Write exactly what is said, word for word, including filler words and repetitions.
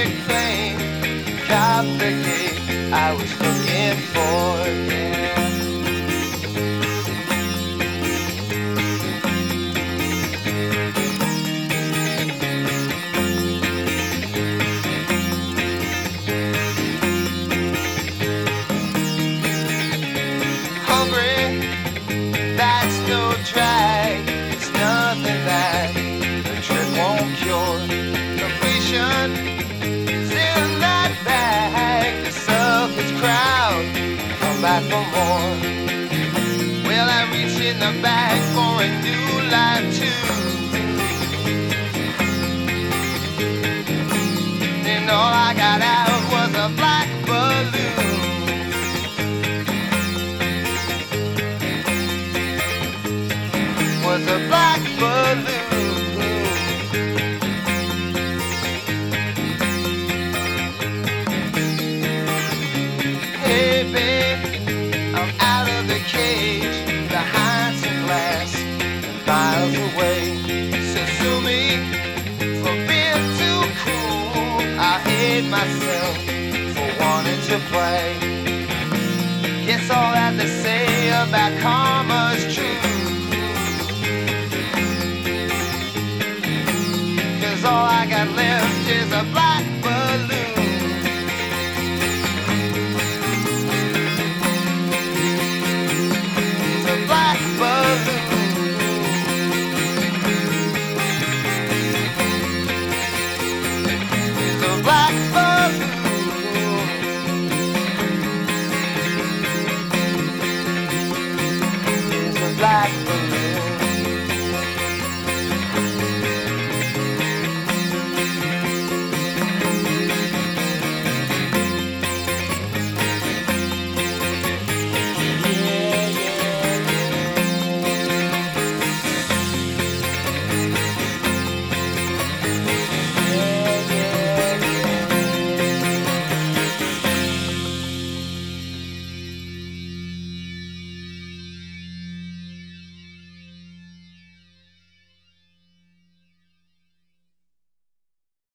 electric flame, cop the gate I was looking for, yeah. Hungry, that's no drag. It's nothing that the trick won't cure. Completion is in that bag. The selfish crowd come back for more. Well, I reach in the bag for a new life too. And all I got out was a black balloon. Was a black balloon. Hey babe, I'm out of the cage, behind some glass, miles away. So sue me for being too cool. I hate myself for wanting to play. Guess all I have to say about karma's true. All I got left is a black balloon. It's a black balloon. It's a black balloon. It's a black balloon.